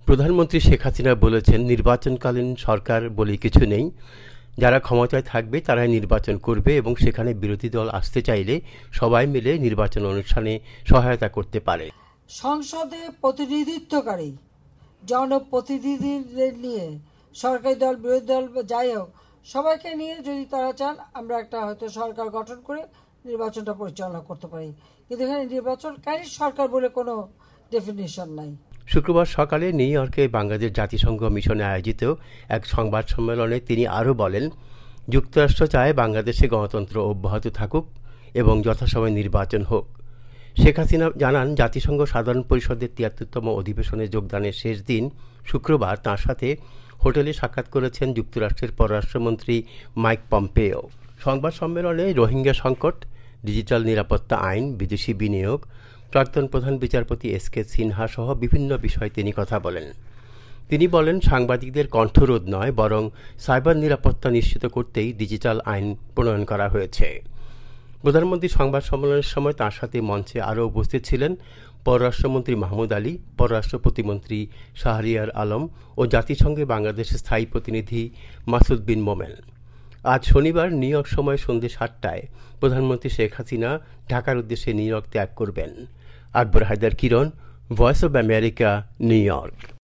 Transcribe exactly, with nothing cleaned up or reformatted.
প্রধানমন্ত্রী শেখ হাসিনা বলেছেন, নির্বাচনকালীন সরকার বলে কিছু নেই। যারা ক্ষমতায় থাকবে তারাই নির্বাচন করবে এবং সেখানে বিরোধী দল আসতে চাইলে সবাই মিলে নির্বাচন অনুষ্ঠানে সহায়তা করতে পারে। সংসদে প্রতিনিধিত্বকারী জনপ্রতিনিধিদের নিয়ে সরকারি দল, বিরোধী দল, যাই হোক, সবাইকে নিয়ে যদি তারা চান আমরা একটা হয়তো সরকার গঠন করে নির্বাচনটা পরিচালনা করতে পারি, কিন্তু এখানে নির্বাচনকারী সরকার বলে কোনো ডেফিনিশন নাই। শুক্রবার সকালে নিউ ইয়র্কে বাংলাদেশ জাতিসংঘ মিশনে আয়োজিত এক সংবাদ সম্মেলনে তিনি আরও বলেন, যুক্তরাষ্ট্র চায় বাংলাদেশে গণতন্ত্র অব্যাহত থাকুক এবং যথাসময়ে নির্বাচন হোক। শেখ হাসিনা জানান, জাতিসংঘ সাধারণ পরিষদের তিয়াত্তরতম অধিবেশনে যোগদানের শেষ দিন শুক্রবার তাঁর সাথে হোটেলে সাক্ষাৎ করেছেন যুক্তরাষ্ট্রের পররাষ্ট্রমন্ত্রী মাইক পম্পেও। সংবাদ সম্মেলনে রোহিঙ্গা সংকট, ডিজিটাল নিরাপত্তা আইন, বিদেশি বিনিয়োগ, প্রাক্তন প্রধান বিচারপতি এস কে সিনহা সহ বিভিন্ন বিষয়ে তিনি কথা বলেন। তিনি বলেন, সাংবাদিকদের কণ্ঠরোধ নয়, বরং সাইবার নিরাপত্তা নিশ্চিত করতেই ডিজিটাল আইন প্রণয়ন করা হয়েছে। প্রধানমন্ত্রী সংবাদ সম্মেলনের সময় তাঁর সাথে মঞ্চে আরও উপস্থিত ছিলেন পররাষ্ট্রমন্ত্রী মাহমুদ আলী, পররাষ্ট্র প্রতিমন্ত্রী শাহরিয়ার আলম ও জাতিসংঘে বাংলাদেশের স্থায়ী প্রতিনিধি মাসুদ বিন মোমেন। আজ শনিবার নিউ ইয়র্ক সময় সন্ধ্যে সাতটায় প্রধানমন্ত্রী শেখ হাসিনা ঢাকার উদ্দেশ্যে নিউ ইয়র্ক ত্যাগ করবেন। Akbar Haider Kiran, voice of America, New York.